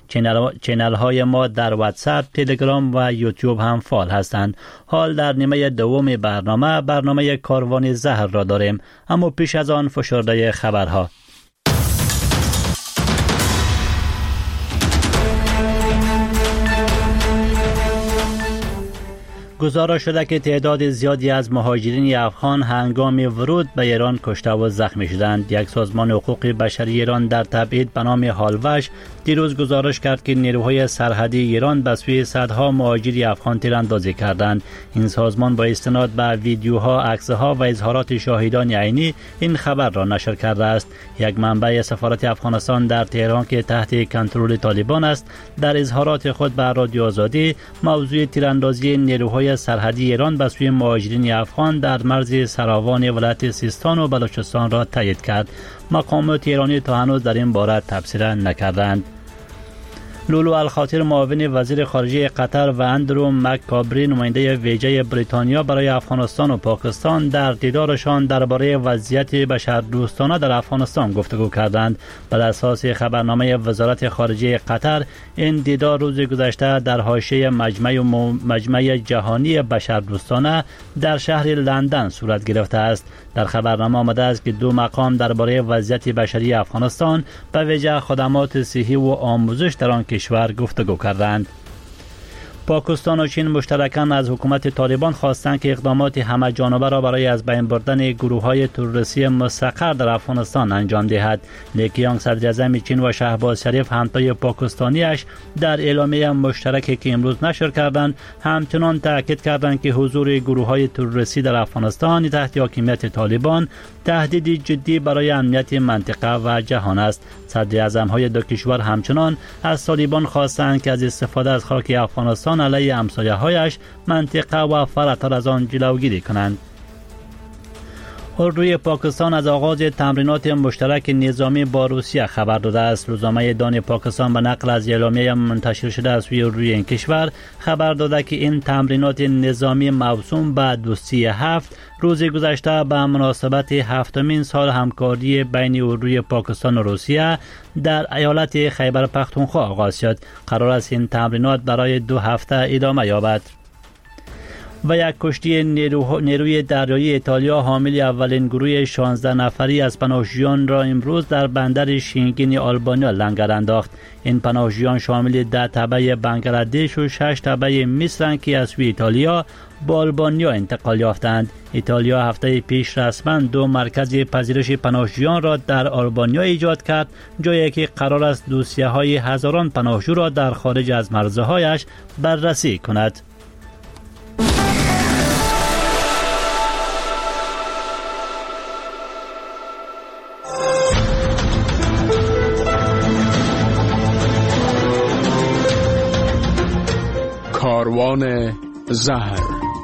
چینل های ما در واتساپ، تلگرام و یوتیوب هم فعال هستند. حال در نیمه دوم برنامه کاروان زهر را داریم، اما پیش از آن فشرده خبرها. گزارش شده که تعداد زیادی از مهاجرین افغان هنگام ورود به ایران کشته و زخمی شدند. یک سازمان حقوق بشری ایران در تبعید به نام هالوش دیروز گزارش کرد که نیروهای سرحدی ایران به سوی صدها مهاجر افغان تیراندازی کردند. این سازمان با استناد به ویدیوها، عکسها و اظهارات شاهدان عینی این خبر را نشر کرده است. یک منبع سفارت افغانستان در تهران که تحت کنترل طالبان است، در اظهارات خود به رادیو آزادی موضوع تیراندازی نیروهای سرحدی ایران به سوی مهاجرین افغان در مرز سراوان ولایت سیستان و بلوچستان را تایید کرد. مقامات ایرانی تا هنوز در این باره تبصره نکردند. لولو الخاطر معاون وزیر خارجه قطر و اندرو مککابری نماینده ویژه بریتانیا برای افغانستان و پاکستان در دیدارشان درباره وضعیت بشردوستانه در افغانستان گفتگو کردند. بر اساس خبرنامه وزارت خارجه قطر، این دیدار روز گذشته در حاشیه مجمع جهانی بشردوستانه در شهر لندن صورت گرفته است. در خبرنامه آمده است که دو مقام درباره وضعیت بشری افغانستان به ویژه خدمات صحی و آموزش در آن کشور گفتگو کردند. پاکستان و چین مشترکاً از حکومت طالبان خواستند که اقدامات همه جانبه را برای از بین بردن گروه‌های تروریستی مستقر در افغانستان انجام دهد. لی کیانگ صدر اعظم چین و شهباز شریف همتای پاکستانیش در اعلامیه مشترکی که امروز نشر کردند همچنان تاکید کردند که حضور گروه‌های تروریستی در افغانستان تحت حاکمیت طالبان تهدیدی جدی برای امنیت منطقه و جهان است. صدر اعظم‌های دو کشور همچنان از طالبان خواستند که از استفاده از خاک افغانستان علیه همسایه‌هایش، منطقه و فراتر از آن جلوگیری کنند. اردوی پاکستان از آغاز تمرینات مشترک نظامی با روسیه خبر داده است. روزنامه دان پاکستان به نقل از اعلامیه منتشر شده از سوی اردوی این کشور خبر داده که این تمرینات نظامی موسوم به دوستی 7 روز گذشته به مناسبت 7مین سال همکاری بین اردوی پاکستان و روسیه در ایالت خیبر پختونخوا آغاز شد. قرار است این تمرینات برای 2 هفته ادامه یابد. و یک کشتی نیروی دریایی ایتالیا حامل اولین گروه 16 نفری از پناهجویان را امروز در بندر شینگین آلبانیا لنگر انداخت. این پناهجویان شامل 10 تبع بنگلادش و 6 تبع مصرند که از ایتالیا با آلبانیا انتقال یافتند. ایتالیا هفته پیش رسما 2 مرکز پذیرش پناهجویان را در آلبانیا ایجاد کرد، جایی که قرار است دوسیه‌های هزاران پناهجو را در خارج از مرزهایش بررسی کند. کاروان زهر.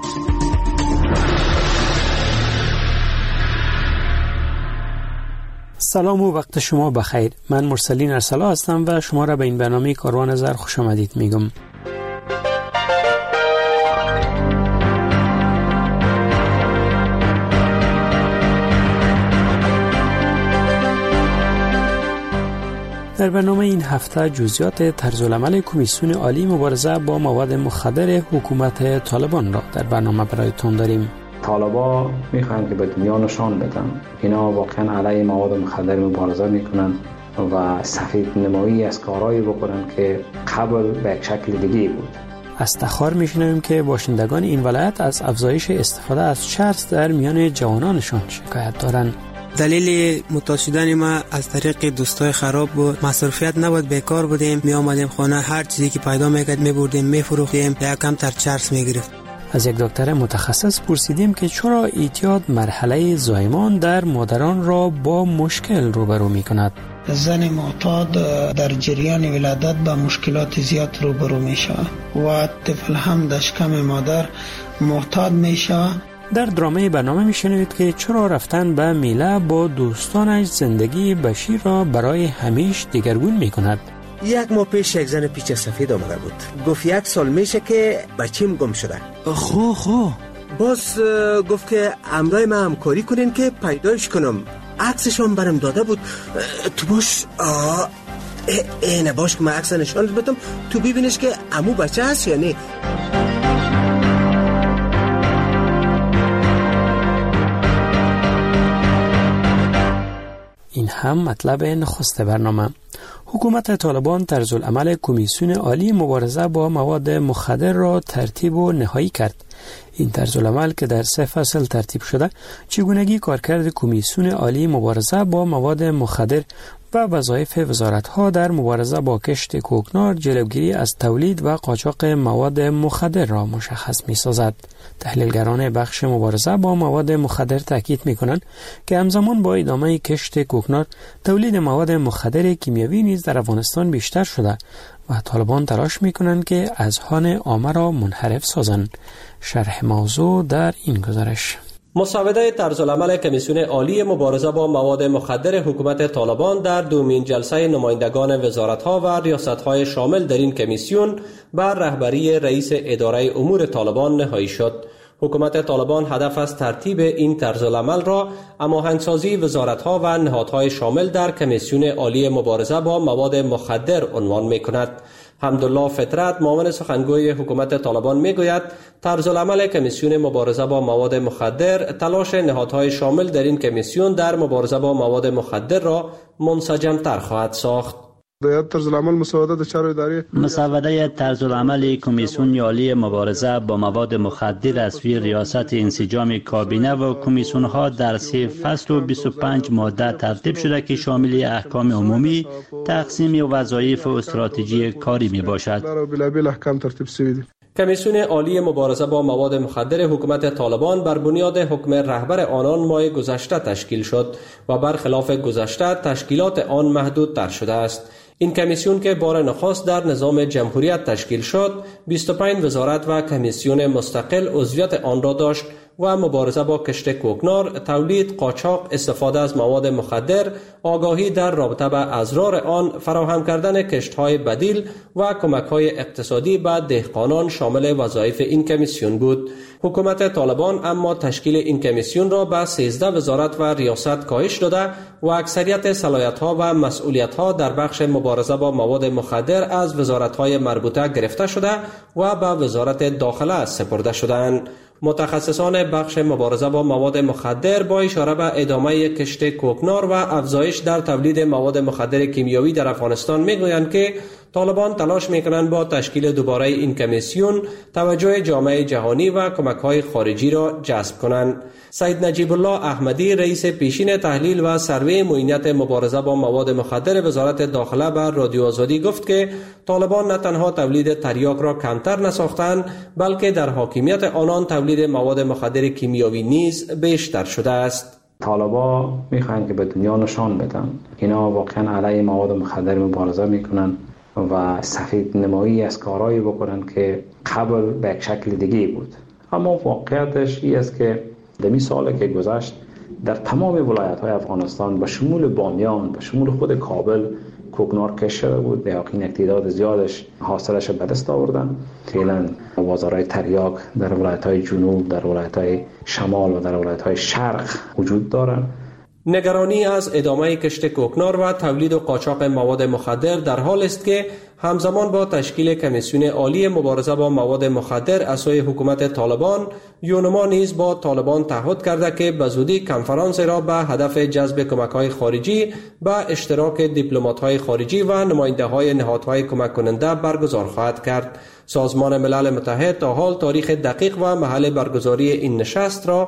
سلام و وقت شما بخیر. من مرسلین ارسلا هستم و شما را به این برنامه کاروان زهر خوش آمدید میگم. در برنامه این هفته جزئیات طرزالعمل کمیسیون عالی مبارزه با مواد مخدر حکومت طالبان را در برنامه برایتون داریم. طالبا میخوان که به دنیا نشان بدن اینا واقعا علیه مواد مخدر مبارزه میکنن و سفید نمایی از کارهایی بکنن که قبل به یک شکل دیگه بود. از تخار میشنویم که باشندگان این ولایت از افزایش استفاده از چرس در میان جوانانشان شکایت دارند. دلیل متاسیدن ما از طریق دوستای خراب بود. مصرفیت نبود، بیکار بودیم، می آمدیم خانه هر چیزی که پیدا میکرد میبردیم میفروختیم، یا کم تر چرس میگرفت. از یک دکتر متخصص پرسیدیم که چرا اعتیاد مرحله زایمان در مادران را با مشکل روبرو میکند. زن معتاد در جریان ولادت با مشکلات زیاد روبرو میشه و طفل هم در شکم مادر معتاد میشه. در درامه برنامه میشنوید که چرا رفتن به میله با دوستانش زندگی بشیر را برای همیشه دگرگون میکند. 1 ماه پیش یک زن پیچ سفید آمده بود، گفت 1 سال میشه که بچیم گم شده. خو باز گفت که همراه من همکاری کنین که پیدایش کنم. عکسش هم برم داده بود. تو باش نه باش که من عکس نشانت بدم تو ببینش که عمو بچه هست یا نه. این هم مطلب نخست برنامه. حکومت طالبان طرزالعمل کمیسیون عالی مبارزه با مواد مخدر را ترتیب و نهایی کرد. این طرزالعمل که در 3 فصل ترتیب شده، چگونگی کارکرد کمیسیون عالی مبارزه با مواد مخدر و وظایف وزارت‌ها در مبارزه با کشت کوکنار، جلوگیری از تولید و قاچاق مواد مخدر را مشخص می‌سازد. تحلیلگران بخش مبارزه با مواد مخدر تاکید می‌کنند که همزمان با ادامه کشت کوکنار، تولید مواد مخدر کیمیایی نیز در افغانستان بیشتر شده و طالبان تلاش می‌کنند که اذهان عامه را منحرف سازند. شرح موضوع در این گزارش. مسوده طرزالعمل کمیسیون عالی مبارزه با مواد مخدر حکومت طالبان در دومین جلسه نمایندگان وزارت‌ها و ریاست‌های شامل در این کمیسیون بر رهبری رئیس اداره امور طالبان نهایی شد. حکومت طالبان هدف از ترتیب این طرزالعمل را هماهنگسازی وزارت‌ها و نهادهای شامل در کمیسیون عالی مبارزه با مواد مخدر عنوان می‌کند. حمدالله فطرت، معاون سخنگوی حکومت طالبان، میگوید طرزالعمل کمیسیون مبارزه با مواد مخدر تلاش نهادهای شامل در این کمیسیون در مبارزه با مواد مخدر را منسجم‌تر خواهد ساخت. مسوده طرزالعمل کمیسیون عالی مبارزه با مواد مخدر از سوی ریاست انسجام کابینه و کمیسیون ها در 3 فصل و 25 ماده ترتیب شده که شامل احکام عمومی، تقسیم وظایف و استراتژی کاری می باشد. کمیسیون عالی مبارزه با مواد مخدر حکومت طالبان بر بنیاد حکم رهبر آنان ماه گذشته تشکیل شد و برخلاف گذشته تشکیلات آن محدودتر شده است. این کمیسیون که بار نخست در نظام جمهوریت تشکیل شد، 25 وزارت و کمیسیون مستقل عضویت آن را داشت و مبارزه با کشت کوکنار، تولید، قاچاق، استفاده از مواد مخدر، آگاهی در رابطه با اضرار آن، فراهم کردن کشت‌های بدیل و کمک‌های اقتصادی به دهقانان شامل وظایف این کمیسیون بود. حکومت طالبان اما تشکیل این کمیسیون را به 13 وزارت و ریاست کاهش داده و اکثریت صلاحیت‌ها و مسئولیت‌ها در بخش مبارزه با مواد مخدر از وزارت‌های مربوطه گرفته شده و به وزارت داخله سپرده شدند. متخصصان بخش مبارزه با مواد مخدر با اشاره به ادامه کشت کوکنار و افزایش در تولید مواد مخدر کیمیایی در افغانستان میگویند که طالبان تلاش میکنند با تشکیل دوباره این کمیسیون توجه جامعه جهانی و کمک‌های خارجی را جذب کنند. سید نجیب الله احمدی، رئیس پیشین تحلیل و سروی معینت مبارزه با مواد مخدر وزارت داخله، بر رادیو آزادی گفت که طالبان نه تنها تولید تریاک را کمتر نساختند، بلکه در حاکمیت آنان تولید مواد مخدر کیمیایی نیز بیشتر شده است. طالبا میخوان که به دنیا نشان بدن اینا واقعا علیه مواد مخدر مبارزه میکنن و سفید نمایی از کارهایی بکنن که قبل به یک شکل دیگه بود. اما واقعیتش این است که در این سال که گذشت در تمام ولایت‌های افغانستان به شمول بامیان، به شمول خود کابل، کوکنار کش شده بود. به یقین تعداد زیادش حاصلش به دست آوردن. فعلا بازارهای تریاک در ولایت‌های جنوب، در ولایت‌های شمال و در ولایت‌های شرق وجود دارند. نگرانی از ادامه کشت کوکنار و تولید و قاچاق مواد مخدر در حال است که همزمان با تشکیل کمیسیون عالی مبارزه با مواد مخدر از سوی حکومت طالبان، یونما نیز با طالبان تعهد کرده که به زودی کنفرانس را به هدف جذب کمک‌های خارجی به اشتراک دیپلمات‌های خارجی و نماینده‌های نهادهای کمک کننده برگزار خواهد کرد. سازمان ملل متحد تا حال تاریخ دقیق و محل برگزاری این نشست را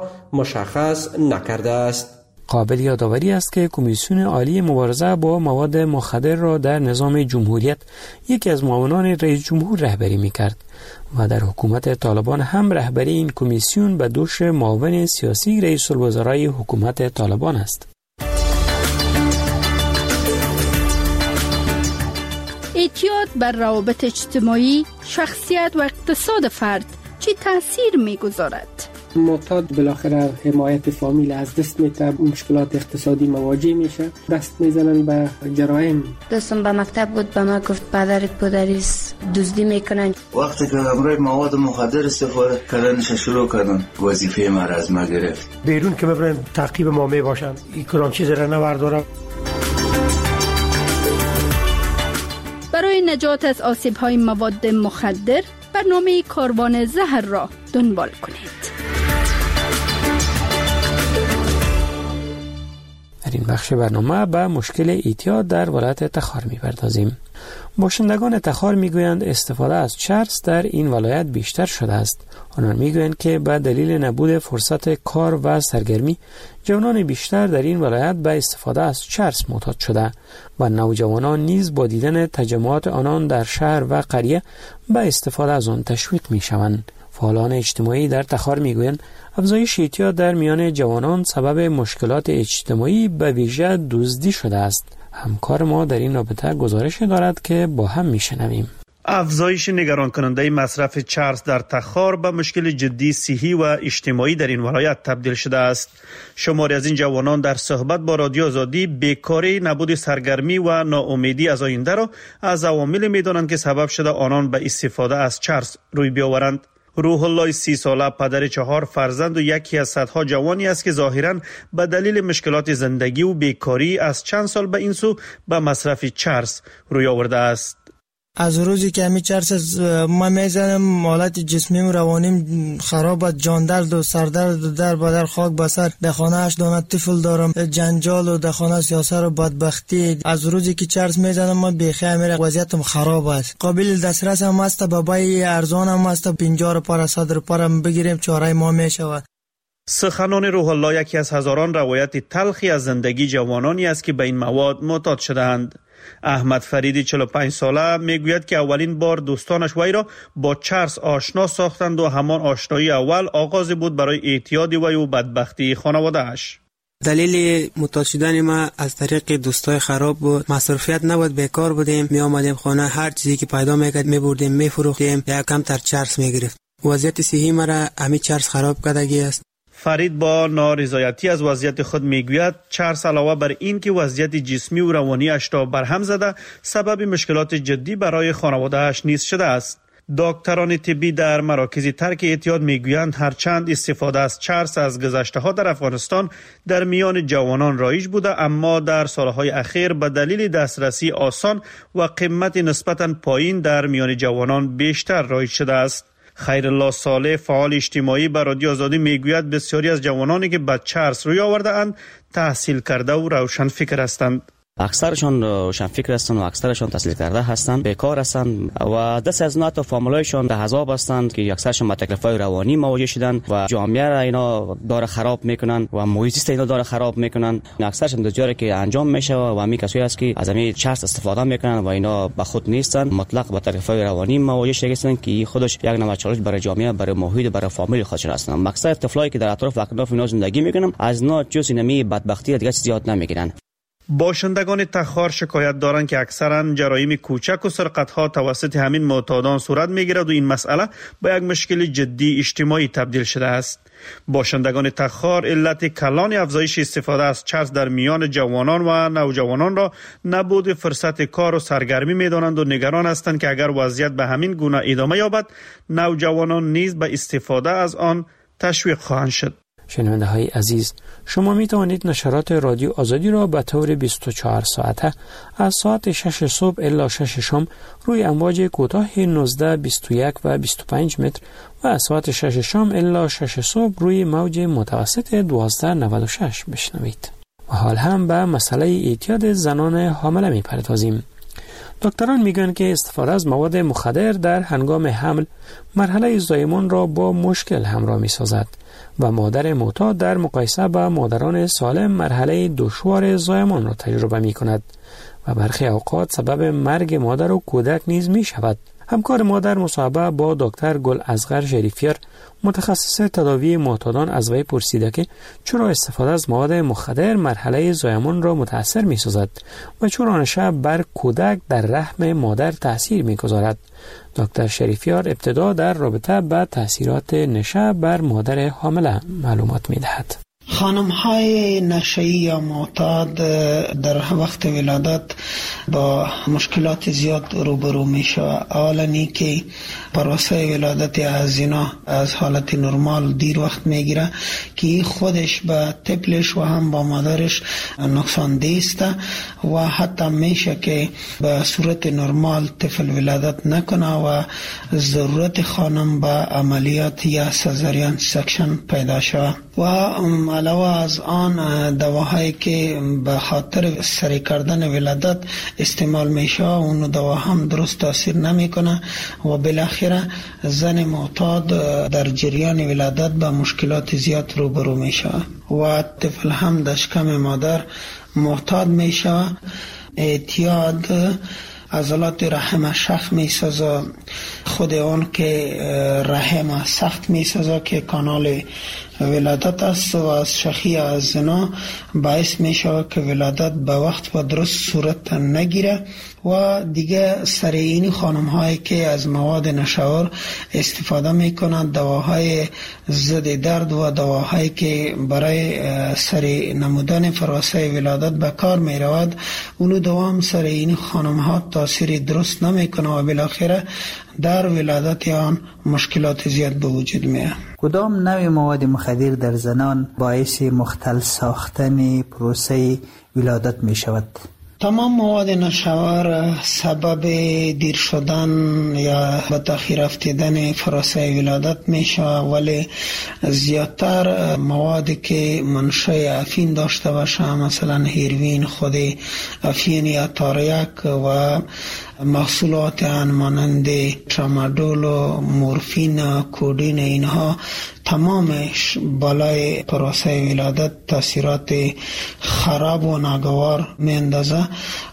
مشخص نکرده است. قابل یادآوری است که کمیسیون عالی مبارزه با مواد مخدر را در نظام جمهوریت یکی از معاونان رئیس جمهور رهبری می‌کرد و در حکومت طالبان هم رهبری این کمیسیون به دوش معاون سیاسی رئیس الوزرای حکومت طالبان است. اعتیاد بر روابط اجتماعی، شخصیت و اقتصاد فرد چه تأثیر می‌گذارد؟ معتاد بالاخره حمایت فامیل از دست میده، مشکلات اقتصادی مواجه میشه، دست میزنن به جرایم. دوستم به مکتب بود، به ما گفت پدرت پدریس دزدی میکنن. وقتی که امروز مواد مخدر استفاده کردنش شروع کردن، وظیفه ما از ما گرفت. بیرون که ببرن تعقیب ما میباشن، این کدام چیز را نورداره. برای نجات از آسیب‌های مواد مخدر برنامه کاروان زهر را دنبال کنید. در این بخش برنامه به مشکل اعتیاد در ولایت تخار می‌پردازیم. باشندگان تخار میگویند استفاده از چرس در این ولایت بیشتر شده است. آنان میگویند که به دلیل نبود فرصت کار و سرگرمی جوانان بیشتر در این ولایت به استفاده از چرس معتاد شده و نوجوانان نیز با دیدن تجمعات آنان در شهر و قریه به استفاده از آن تشویق میشوند. فعالان اجتماعی در تخار میگویند افزایش اعتیاد در میان جوانان سبب مشکلات اجتماعی به ویژه دزدی شده است. همکار ما در این رابطه گزارش دارد که با هم میشنویم. افزایش نگران کننده مصرف چرس در تخار به مشکل جدی صحی و اجتماعی در این ولایت تبدیل شده است. شماری از این جوانان در صحبت با رادیو آزادی بیکاری، نبود سرگرمی و ناامیدی از آینده را از عوامل می‌دانند که سبب شده آنان به استفاده از چرس روی بیاورند. روح الله 30 ساله پدر 4 فرزند و یکی از صدها جوانی است که ظاهراً به دلیل مشکلات زندگی و بیکاری از چند سال به این سو به مصرف چرس روی آورده است. از روزی که همی چرس ما میزنم حالت جسمی و روانیم خراب، جان درد و سردرد و در بدر خاک بسر. در خانه 8 دانه طفل دارم، جنجال و در خانه سیاست و بدبختی. از روزی که چرس میزنم ما بیخیر میره، وضعیتم خراب است. قابل دسترس هم است، بابای ارزان هم است، 50 روپیه 100 روپیه بگیریم چاره ما میشود. سخنان روح الله یکی از هزاران روایت تلخی از زندگی جوانانی است که به این مواد معتاد شده‌اند. احمد فریدی 45 ساله میگوید که اولین بار دوستانش وی را با چرس آشنا ساختند و همان آشنایی اول آغاز بود برای اعتیاد وی و بدبختی خانواده اش. دلیل معتاد شدن ما از طریق دوستای خراب بود. مصروفیت نبود، بیکار بودیم، می آمدیم خانه، هر چیزی که پیدا میکرد میبردیم میفروختیم یا کم تر چرس میگرفت. وضعیت صحی مرا همین چرس خراب کردگی است. فرید با نارضایتی از وضعیت خود میگوید چرس علاوه بر این که وضعیت جسمی و روانی اش را برهم زده، سبب مشکلات جدی برای خانواده اش نیز شده است. دکتران طبی در مراکز ترک اعتیاد میگویند هرچند استفاده از چرس از گذشته ها در افغانستان در میان جوانان رایج بوده، اما در سالهای اخیر به دلیل دسترسی آسان و قیمت نسبتاً پایین در میان جوانان بیشتر رایج شده است. خیرالله صالح فعال اجتماعی به رادیو آزادی میگوید بسیاری از جوانانی که به چرس روی آورده اند تحصیل کرده و روشن فکر هستند. اکثرشان روشن فکر هستند و اکثرشان تحصیل کرده هستند، بیکار هستند و دست از نات و فامیلایشان در عذاب هستند که اکثرشان با تکلیف‌های روانی مواجه شدند و جامعه را اینا داره خراب میکنن و محیط زیست اینا داره خراب میکنن. اکثرشان دچار که انجام میشه و همین کسایی است که از همین چرس استفاده میکنن و اینا به خود نیستند، مطلق با تکلیف‌های روانی مواجه شدند که خودش یک نوع چالش برای جامعه، برای محیط، برای فامیل خودشون هستند. مقصد طفلایی که در اطراف و اکناف اینا زندگی میکنن از اینا جز اینمی بدبختی دیگه زیاد نمیگیرن. باشندگان تخار شکایت دارند که اکثرا جرایم کوچک و سرقت‌ها توسط همین معتادان صورت می‌گیرد و این مسئله به یک مشکل جدی اجتماعی تبدیل شده است. باشندگان تخار علت کلان افزایش استفاده از چرس در میان جوانان و نوجوانان را نبود فرصت کار و سرگرمی می‌دانند و نگران هستند که اگر وضعیت به همین گونه ادامه یابد نوجوانان نیز به استفاده از آن تشویق خواهند شد. شنونده های عزیز، شما می توانید نشرات رادیو آزادی را به طور 24 ساعته از ساعت 6 صبح الی 6 شام روی امواج کوتاه 19, 21 و 25 متر و از ساعت 6 شام الی 6 صبح روی موج متوسط 1296 بشنوید. و حال هم به مسئله اعتیاد زنان حامله می پردازیم. دکتران میگن که استفاده از مواد مخدر در هنگام حمل مرحله زایمان را با مشکل همراه می سازد و مادر معتاد در مقایسه با مادران سالم مرحله دشوار زایمان را تجربه می کند و برخی اوقات سبب مرگ مادر و کودک نیز می شود. همکار ما در مصاحبه با دکتر گل اصغر شریفیار متخصص تداوی معتادان از وی پرسیده که چرا استفاده از مواد مخدر مرحله زایمان را متاثر می سازد و چرا نشه بر کودک در رحم مادر تاثیر می گذارد. دکتر شریفیار ابتدا در رابطه با تاثیرات نشه بر مادر حامله معلومات می دهد. خانم های نشئی یا معتاد در وقت ولادت با مشکلات زیاد روبرو میشه. اولا ای که پروسه ولادت از اینا از حالت نرمال دیر وقت میگیره که خودش به طفلش و هم با مادرش نقصان دیسته و حتی میشه که به صورت نرمال طفل ولادت نکنه و ضرورت خانم به عملیات یا سزارین سکشن پیدا شود. و علاوه از آن دواهایی که به خاطر سریع کردن ولادت استعمال میشه اون دوا هم درست تاثیر نمیکنه و بالاخره زن معتاد در جریان ولادت به مشکلات زیاد روبرو میشه و طفل هم در شکم مادر معتاد میشه. اعتیاد عضلات رحم شخ میسازه، خود اون که رحم سخت میسازه که کانال ولادت است و از شخی از زنا باعث میشه که ولادت به وقت و درست صورت نگیره و دیگه سریعینی خانم هایی که از مواد نشاور استفاده میکنند، دواهای ضد درد و دواهایی که برای سریع نمودن پروسه ولادت به کار می رود، اونو دوام سریعینی خانم ها تاثیر درست نمیکنه و بالاخره در ولادت آن مشکلات زیاد به وجود میاد. کدام نوع مواد مخدر در زنان باعث مختل ساختن پروسه ولادت می شود؟ تمام مواد نشاور سبب دیر شدن یا به تاخیر افتیدن پروسه ولادت میشه، ولی زیادتر موادی که منشأ افین داشته باشه، مثلا هیروین، خود افین یا تاریک و محصولات آن مانند ترامادول و مورفین، کودین، اینها تمامش بالای پروسه ولادت تاثیرات خراب و ناگوار میاندازه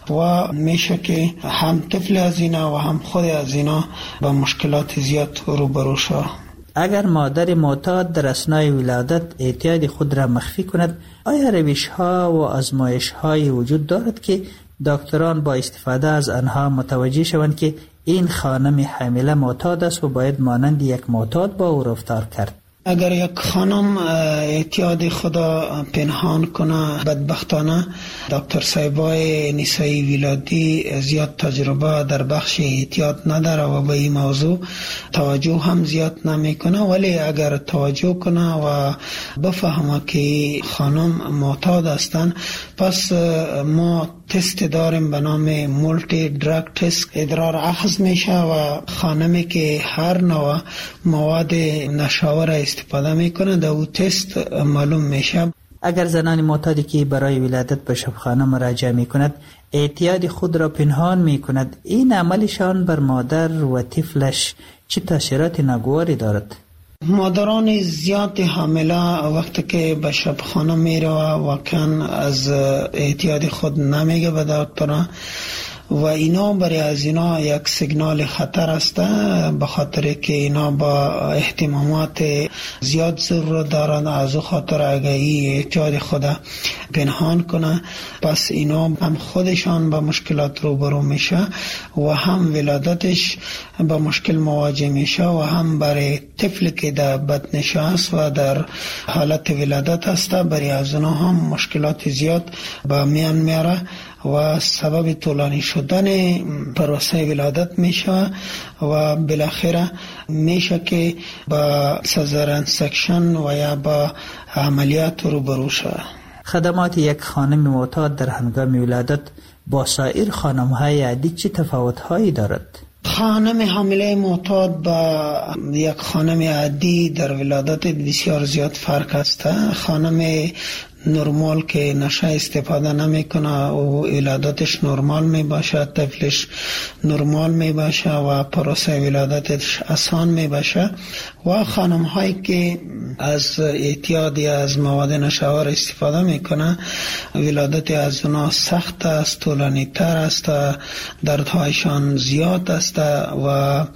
و میشه که هم طفل از اینا و هم خود از اینا با مشکلات زیاد روبرو شود. اگر مادر معتاد در اثنای ولادت اعتیاد خود را مخفی کند، آیا روش ها و آزمایش های وجود دارد که دکتران با استفاده از آنها متوجه شوند که این خانم حامله معتاد است و باید مانند یک معتاد با او رفتار کرد؟ اگر یک خانم اعتیاد خدا پنهان کنه، بدبختانه دکتر صاحبای نسایی ولادی زیاد تجربه در بخش اعتیاد نداره و به این موضوع توجه هم زیاد نمیکنه، ولی اگر توجه کنه و بفهمه که خانم معتاد هستن، پس ما تست داریم به نام مولتی دراگ تست. ادرار اخذ میشه و خانمی که هر نوع مواد نشاور استفاده میکنه در او تست معلوم میشه. اگر زنان معتادی که برای ولادت به شبخانه مراجعه میکند اعتیاد خود را پنهان میکند، این عملشان بر مادر و طفلش چه تاثیرات ناگواری دارد؟ مادران زیاد حامله وقتی که به شبخانه میره واقعا از اعتیاد خود نمیگه به دکتر و اینا برای از اینا یک سیگنال خطر است، به خاطر که اینا با اهتمامات زیاد ضرورت دارند. از خاطر اگر این اعتیاد خود پنهان کنه، پس اینا هم خودشان با مشکلات روبرو میشه و هم ولادتش با مشکل مواجه میشه و هم برای طفل که در بطنش است و در حالت ولادت است برای از اونها هم مشکلات زیاد با میان میاره و سبب طولانی شدن پروسه ولادت میشه و بالاخره میشه که با سزارین سکشن و یا با عملیات روبرو شود. خدمات یک خانم معتاد در هنگام ولادت با سایر خانم‌های عادی چه تفاوت‌هایی دارد؟ خانم حامله معتاد با یک خانم عادی در ولادت بسیار زیاد فرق است. خانم نرمال که نشه استفاده نمیکنه و ولادتش نرمال می باشه، طفلش نرمال می باشه و پروسه ولادتش آسان می باشه و خانم هایی که از اعتیاد یا از مواد نشاور استفاده میکنه ولادت از اونا سخت است، طولانی تر است، دردهایشان زیاد است و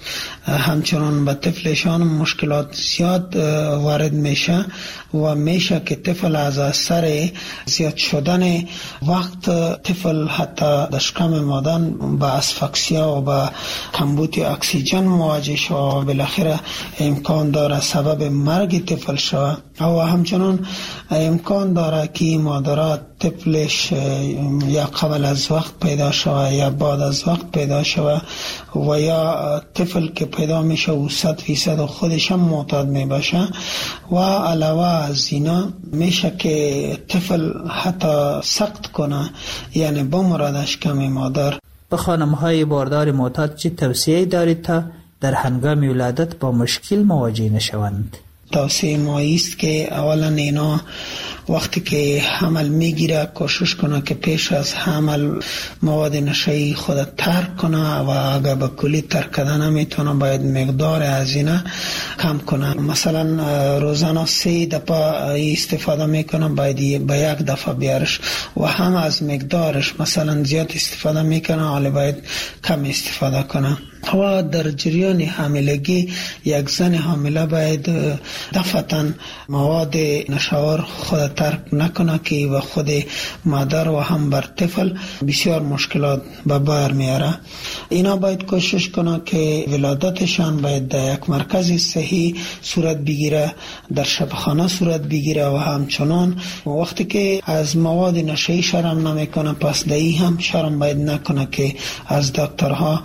همچنان به طفلشان مشکلات زیاد وارد میشه و میشه که طفل از اثر زیاد شدن وقت طفل حتی در شکم مادر به اسفکسیا و به کمبود اکسیژن مواجه شود و بالاخره امکان داره سبب مرگ طفل شود و همچنان امکان داره که مادرات طفلش یا قبل از وقت پیدا شود یا بعد از وقت پیدا شود و یا طفل که پیدا میشه و 100% خودش هم معتاد میباشه و علاوه از اینا میشه که طفل حتی سقط کنه یعنی بمرد از شکم مادر. به خانم‌های باردار معتاد چه توصیه‌ای دارید تا در هنگام ولادت با مشکل مواجه نشوند؟ توصیه ما است که اولا اینا وقتی که حمل میگیره کوشش کنه که پیش از حمل مواد نشه‌ای خود ترک کنه و اگر به کلی ترک کردن نمیتونه باید مقدار از اینا کم کنه. مثلا روزانه 3 دفعه استفاده میکنه باید به 1 دفعه بیارش و هم از مقدارش مثلا زیاد استفاده میکنه ولی باید کم استفاده کنه. و در جریان حاملگی یک زن حامله باید دفعتاً مواد نشاور خود ترک نکنه که و خود مادر و هم بر طفل بسیار مشکلات به بار میاره. اینا باید کوشش کنه که ولادتشان باید در یک مرکز صحی صورت بگیره، در شبخانه صورت بگیره و همچنان وقتی که از مواد نشه‌ای شرم نمیکنه پس دایی هم شرم باید نکنه که از دکترها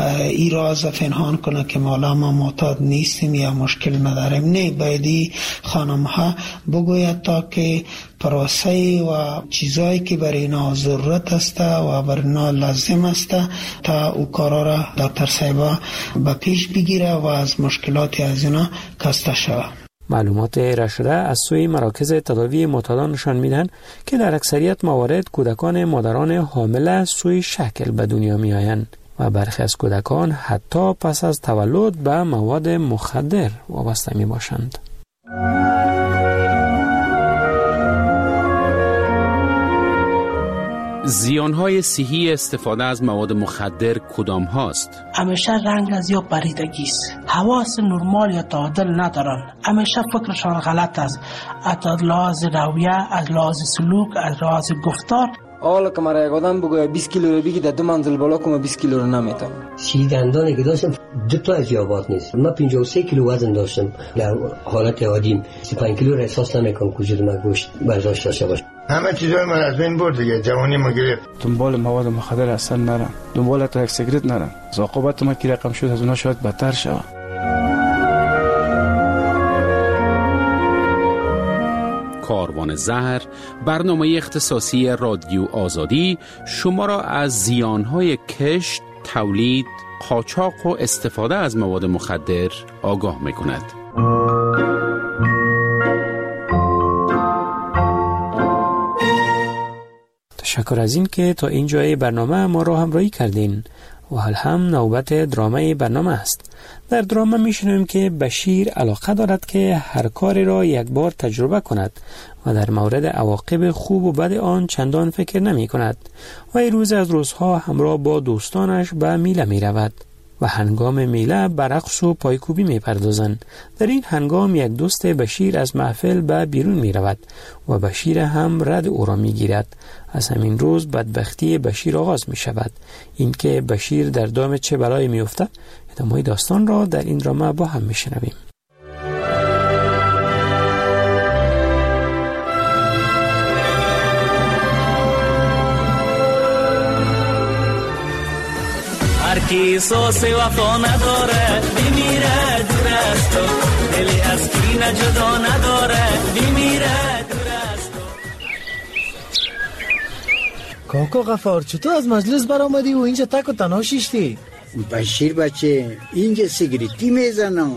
راز پنهان کنه که ما معتاد نیستیم یا مشکل نداریم. نه، باید خانم ها بگوید تا که پروسه و چیزایی که برای اینا ضرورت است و برای اینا لازم است تا او کارا را دکتر صاحبا به پیش بگیره و از مشکلات از اینا کاسته شود. معلومات ارائه شده از سوی مراکز تداوی معتادان نشان میدن که در اکثریت موارد کودکان مادران حامل سوی شکل به دنیا می آیند و برخی از کودکان حتی پس از تولد به مواد مخدر وابسته می باشند. زیانهای صحی استفاده از مواد مخدر کدام هاست؟ همیشه رنگ از یا پریدگی است، حواس نرمال یا تعادل ندارن، همیشه فکرشان غلط است، از لحاظ رویه، از لحاظ سلوک، از لحاظ گفتار. حالا که مرا یک آدم بگوید 20 کیلو رو بگی در 2 منزل بالا کنم 20 کیلو رو نمیتونم. 30 دندانی که داشتم 2 تا از یابات نیست. من 53 کیلو وزن داشتم در حالت عادیم. 35 کیلو رو احساس نمیکنم کجا من گوشت برداشت داشته باشم. همه چیزای من از بین برد دیگه، جوانی ما گرفت. دنبال مواد مخدر اصلا نرم، دنبال تا یک سیگرت نرم. عاقبت ما کی رقم شد از اونها شاید بدتر شود. کاروان زهر، برنامه اختصاصی رادیو آزادی شما را از زیانهای کشت، تولید، قاچاق و استفاده از مواد مخدر آگاه می‌کند. تشکر از این که تا این جای برنامه ما را همراهی کردین و حال هم نوبت درامه برنامه است. در درامه میشنویم که بشیر علاقه دارد که هر کاری را یک بار تجربه کند و در مورد عواقب خوب و بد آن چندان فکر نمی کند و این روز از روزها همراه با دوستانش به میله می رود و هنگام میله به رقص و پایکوبی می پردازند. در این هنگام یک دوست بشیر از محفل به بیرون می رود و بشیر هم رد او را می گیرد. از همین روز بدبختی بشیر آغاز می شود. این که بشیر در دام چه بلایی می افتد ادامه داستان را در این درامه با هم می شنویم. هر کی احساس وفا نداره بمیره دور از تو، دلی از کینه جدا نداره بمیره دور از تو. کاکا غفار چطور از مجلس برآمدی و اینجا تک و تنها شیشتی؟ بشیر بچه اینجا سیگریتی میزنم.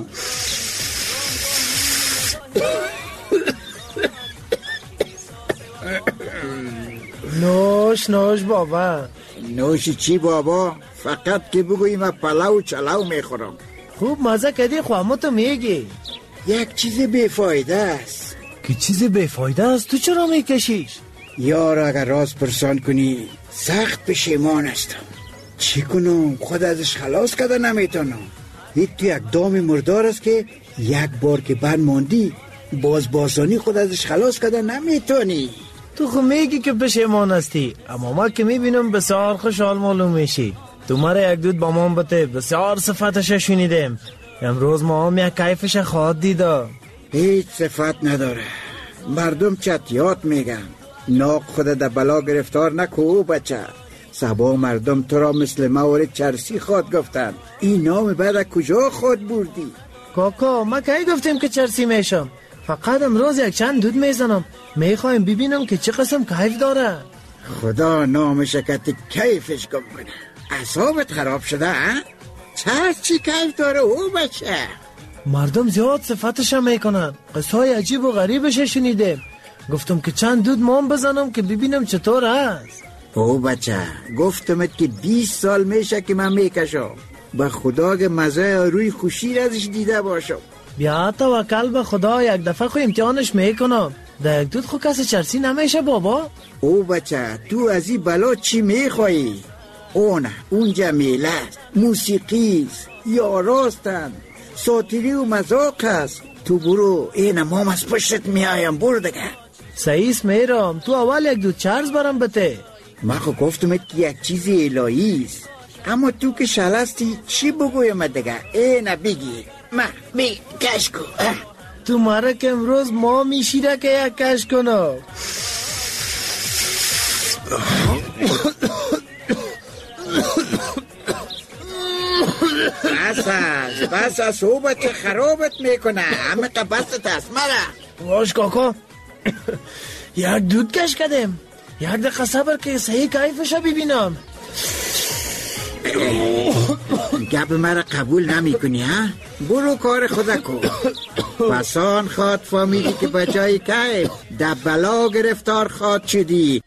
نوش نوش بابا. نوش چی بابا؟ فقط که بگویی من پلاو چلاو میخورم. خوب مزه کردی خواهمو تو میگی یک چیز بیفایده است. که چیز بیفایده است؟ تو چرا میکشیش؟ یار اگر راز پرسان کنی سخت پشیمان هستم. چی کنم؟ خود ازش خلاص کرده نمیتونم. این تو یک دام مردار است که یک بار که بند ماندی باز باسانی خود ازش خلاص کردن نمیتونی. تو خو میگی که پشیمان هستی، اما ما که میبینم بسیار خوشحال معلوم میشی. تو مرا یک دود با ما بته، بسیار صفتش شنیدیم. امروز ما هم یک کیفش خواهد دیدا. هیچ صفت نداره. مردم چتیات میگن. ناق خود در بلا گرفتار نکو بچه. سبا مردم تو را مثل مورد چرسی خود گفتن. این نام بعد کجا خود بردی؟ کاکا ما کی گفتیم که چرسی میشم؟ فقط امروز یک چند دود میزنم. میخوایم ببینم که چه قسم کیف داره. خدا نامش کت کیفش گم کنه. اعصابت خراب شده ها؟ چی کیف داره او بچه؟ مردم زیاد صفتش میکنن. قصه های عجیب و غریبش شنیدیم. گفتم که چند دود مام بزنم که ببینم چطور است. او بچه گفتمت که 20 سال میشه که من میکشم. به خدا که مزه روی خوشی ازش دیده باشم. بیا توکل به خدا، یک دفعه خو امتحانش میکنم. در یک دود خو کسی چرسی نمیشه بابا. او بچه تو از این بلا چی میخوایی؟ اونجا میله موسیقی یا راستن ساتیری و مذاق است. تو برو این مام از پشتت میایم برو دیگه. سعیس میرم، تو اول یک دو چرز برم بته. من خو گفتم که یک چیز الهی است، اما تو که شلستی چی بگویم دیگه؟ این بگی ما بی کش کن. تو مرا که امروز ما میشیره که یک کش کنم. بس از صحبت که خرابت میکنه. همه قبستت است مرا. واش کاکا یک دود کش کردیم. یک دقیقه صبر که صحیح کیفش ببینم. گپ مرا قبول نمی کنی ها؟ برو کار خدا کن. پسان خواد فهمیدی که بجای کیف در بلا گرفتار خواد شدی.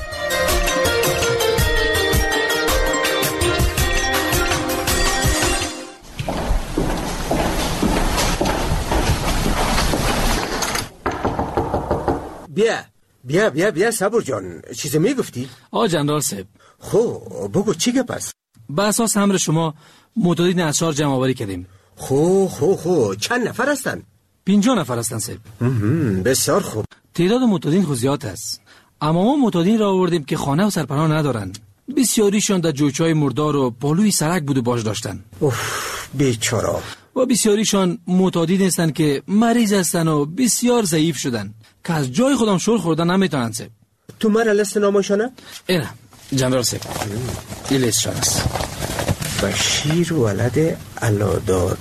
بیا صبر جان، چیزی میگفتی؟ جنرال صاحب خو بگو چی گپ است؟ به اساس امر شما معتادین اشعار جمع آوری کردیم. خو چند نفر هستن؟ 50 نفر هستن صاحب. بسیار خوب. تعداد معتادین خو زیاد است، اما ما معتادین را آوردیم که خانه و سرپناه ندارند. بسیاریشان در جوچهای مردار و بالوی سرک بود و باش داشتن. بیچاره. و بسیاریشان معتادین هستند که مریض هستند و بسیار ضعیف شدن که از جای خودم شور خوردن نمیتونن صاحب. تو مرا لیست نامشانه؟ اینه جنرال صاحب، این لیستشان است. بشیر ولد علادار.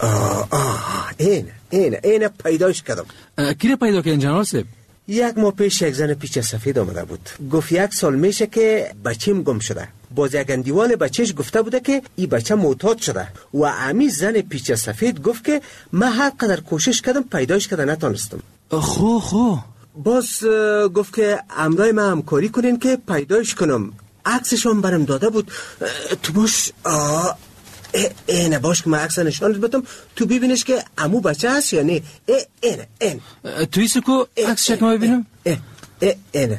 اینه پیداش کردم. کی پیدا کردین جنرال صاحب؟ یک ماه پیش یک زن پیچ سفید آمده بود. گفت 1 سال میشه که بچیم گم شده. باز یک اندیوال بچهش گفته بوده که این بچه معتاد شده و امی زن پیچ سفید گفت که من هر قدر کوشش کردم پیداش کردم نتونستم. خو باز گفت که امرای من همکاری کنین که پیداش کنم. عکسشون برم داده بود. تو باش اینه باش که من عکس نشانت بدم تو ببینش که عمو بچه هست یا نه. این توی سکو عکس شک ما ببینم. اینه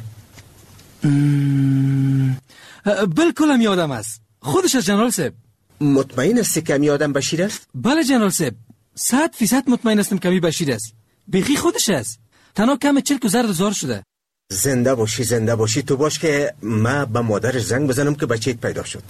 بالکل هم یادم است. خودش از جنرال صاحب. مطمئن هستی که هم یادم بشیر است؟ بله جنرال صاحب، 100% مطمئن هستم که بشیر است. بخی خودش است. تنها کم چرک و زرد زار شده. زنده باشی. تو باش که من به مادرش زنگ بزنم که بچه‌ت پیدا شد.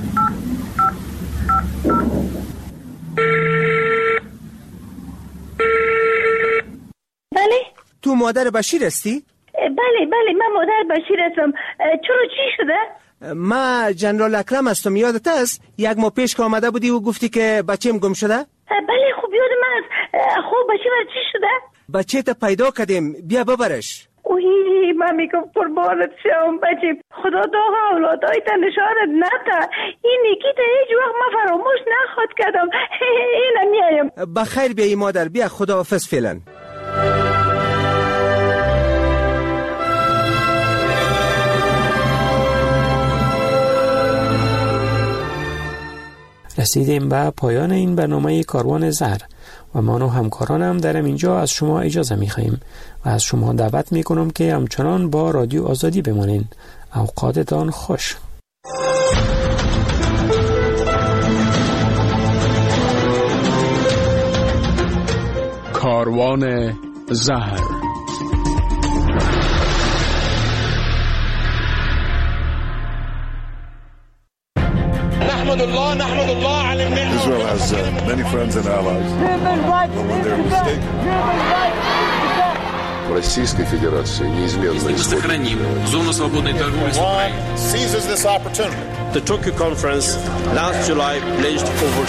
بله. تو مادر بشیر هستی؟ بله من مادر بشیر هستم. چرا چی شده؟ من جنرال اکرم هستم. یادت است 1 ماه پیش که آمده بودی و گفتی که بچه‌م گم شده؟ بله خوب یادم است. خب بچه چی شده؟ بچه‌ت پیدا کردیم، بیا ببرش. اوهی من میگم قربانت شم بچه. خدا داغ اولادای تا نشانت نده. این نیکی تا هیچ وقت من فراموش نخواد کردم. اینم میایم. بخیر بیایی مادر. بیا خداحافظ فعلا. رسیدیم به پایان این برنامه کاروان زهر و من و همکارانم در اینجا از شما اجازه می‌خوایم و از شما دعوت می‌کنم که همچنان با رادیو آزادی بمانید. اوقاتتان خوش. کاروان زهر. Israel has many friends and allies. But when they're mistaken, Российской Федерации неизменно сохраним зону свободной торговли с Украиной. Seizes this opportunity. The Tokyo conference last July pledged over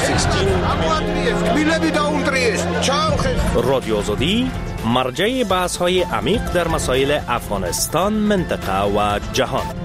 16 رادیو آزادی مرجع بحث‌های عمیق در مسائل افغانستان، منطقه و جهان.